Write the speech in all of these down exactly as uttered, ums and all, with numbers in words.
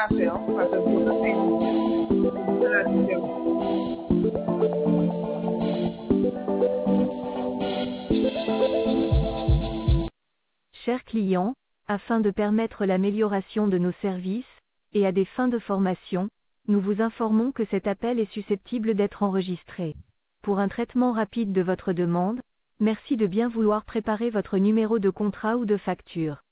faire, parce que pour ça, c'est c'est la différence. Chers clients, afin de permettre l'amélioration de nos services, et à des fins de formation, nous vous informons que cet appel est susceptible d'être enregistré. Pour un traitement rapide de votre demande, merci de bien vouloir préparer votre numéro de contrat ou de facture.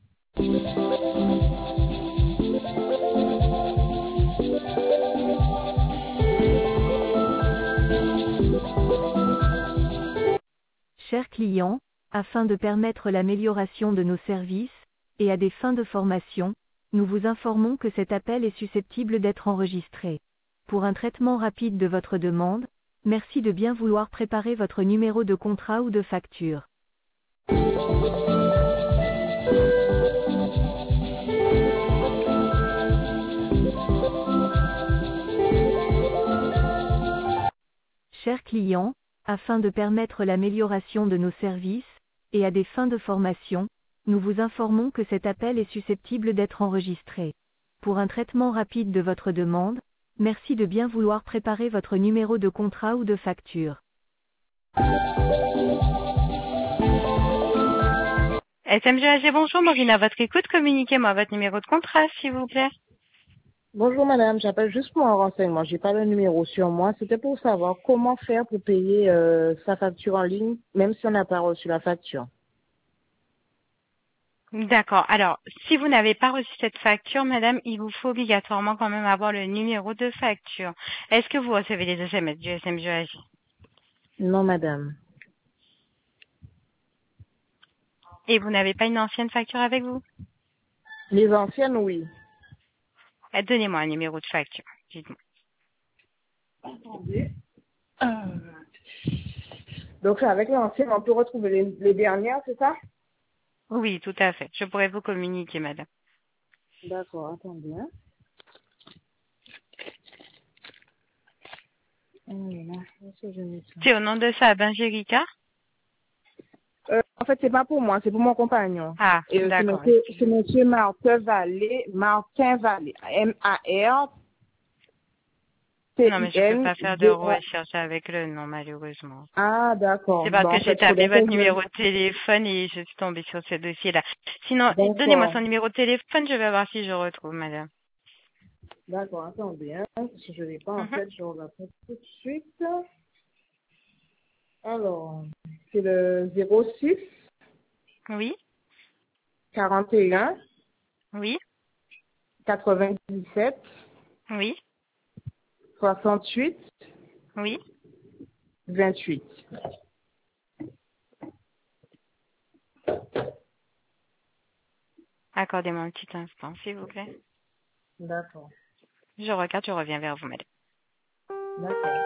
Chers clients, afin de permettre l'amélioration de nos services, et à des fins de formation, nous vous informons que cet appel est susceptible d'être enregistré. Pour un traitement rapide de votre demande, merci de bien vouloir préparer votre numéro de contrat ou de facture. Chers clients, afin de permettre l'amélioration de nos services, et à des fins de formation, nous vous informons que cet appel est susceptible d'être enregistré. Pour un traitement rapide de votre demande, merci de bien vouloir préparer votre numéro de contrat ou de facture. S M G A G, bonjour, Maureen, à votre écoute, communiquez-moi votre numéro de contrat, s'il vous plaît. Bonjour madame, j'appelle juste pour un renseignement. J'ai pas le numéro sur moi. C'était pour savoir comment faire pour payer euh, sa facture en ligne, même si on n'a pas reçu la facture. D'accord. Alors, si vous n'avez pas reçu cette facture, madame, il vous faut obligatoirement quand même avoir le numéro de facture. Est-ce que vous recevez des S M S du S M G A G? Non madame. Et vous n'avez pas une ancienne facture avec vous? Les anciennes, oui. Eh, Donnez-moi un numéro de facture. Dites-moi. Attendez. Euh, Donc avec l'ancienne, on peut retrouver les, les dernières, c'est ça? Oui, tout à fait. Je pourrais vous communiquer, madame. D'accord, attendez. Hein. Oh là là, où est-ce que je mets ça? C'est au nom de ça, Bingérica? Euh, en fait, c'est pas pour moi, c'est pour mon compagnon. Ah, Et euh, c'est d'accord. monsieur, c'est monsieur Martin Vallée, Martin Vallée, M A R T Non, mais I je peux N pas faire de V A. recherche avec le nom, malheureusement. Ah, d'accord. C'est parce Bon, que en j'ai fait, tapé faudrait que votre je... numéro de téléphone et je suis tombée sur ce dossier-là. Sinon, donnez-moi D'accord. son numéro de téléphone, je vais voir si je retrouve, madame. D'accord, attendez, hein. Si je l'ai pas, en Mhm. fait, je regarde tout de suite. Alors, c'est le zéro six Oui, quarante et un oui, quatre-vingt-dix-sept oui, soixante-huit oui. vingt-huit. Accordez-moi un petit instant, s'il vous plaît. D'accord. Je regarde, je reviens vers vous, madame. D'accord.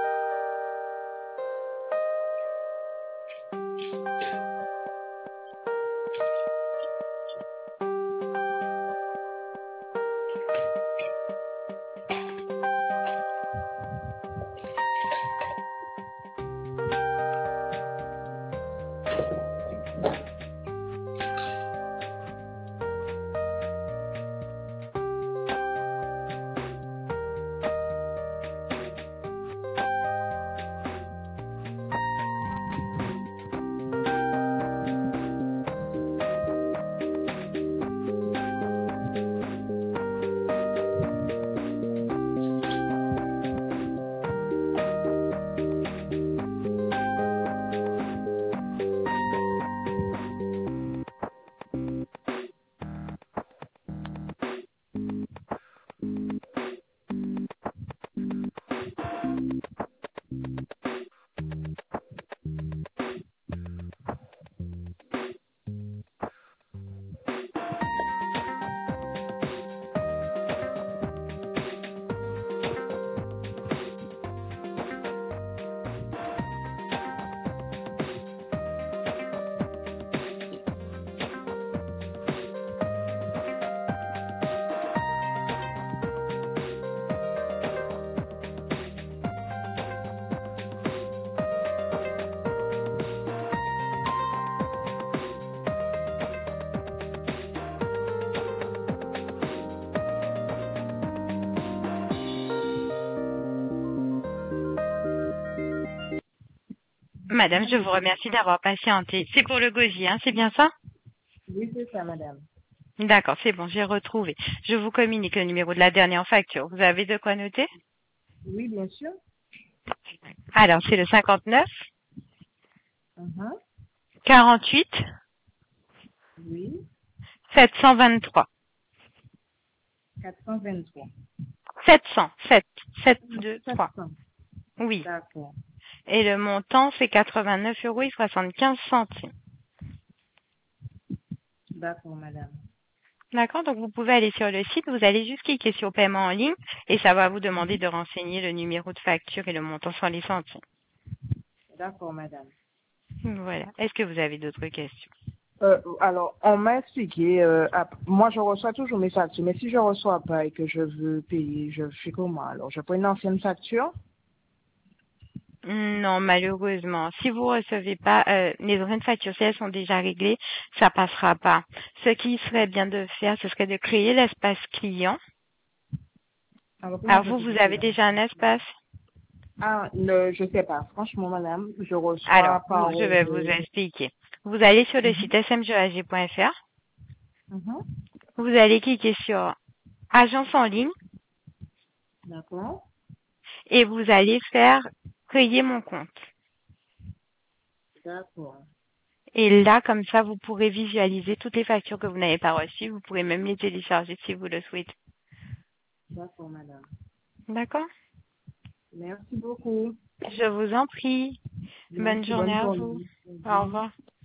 Madame, je vous remercie d'avoir patienté. C'est pour le gosier, hein, c'est bien ça? Oui, c'est ça, madame. D'accord, c'est bon, j'ai retrouvé. Je vous communique le numéro de la dernière facture. Vous avez de quoi noter? Oui, bien sûr. Alors, c'est le cinquante-neuf, Mhm. quarante-huit, Oui, sept cent vingt-trois. quatre cent vingt-trois. sept cents, sept, sept, deux, trois. sept cents. Oui. D'accord. Et le montant, c'est quatre-vingt-neuf euros et soixante-quinze centimes. D'accord, madame. D'accord, donc vous pouvez aller sur le site, vous allez juste cliquer sur paiement en ligne et ça va vous demander de renseigner le numéro de facture et le montant sur les centimes. D'accord, madame. Voilà. Est-ce que vous avez d'autres questions? Euh, alors, on m'a expliqué, euh, ap- moi je reçois toujours mes factures, mais si je reçois pas et que je veux payer, je fais comment? Alors, je prends une ancienne facture? Non, malheureusement. Si vous recevez pas euh, les anciennes factures, si elles sont déjà réglées, ça passera pas. Ce qui serait bien de faire, ce serait de créer l'espace client. Alors, comment Alors je vous, fais vous pour avez cela? déjà un espace? Ah, ne, je sais pas. Franchement, madame, je Alors, reçois vous- par... je vais vous Euh, expliquer. Vous allez sur le mhm, site s m g a g point f r. mhm. Vous allez cliquer sur Agence en ligne D'accord. et vous allez faire Créer mon compte. D'accord. Et là, comme ça, vous pourrez visualiser toutes les factures que vous n'avez pas reçues. Vous pourrez même les télécharger si vous le souhaitez. D'accord, madame. D'accord? Merci beaucoup. Je vous en prie. Bonne Merci, journée bonne à vous. journée. Au Au revoir. revoir.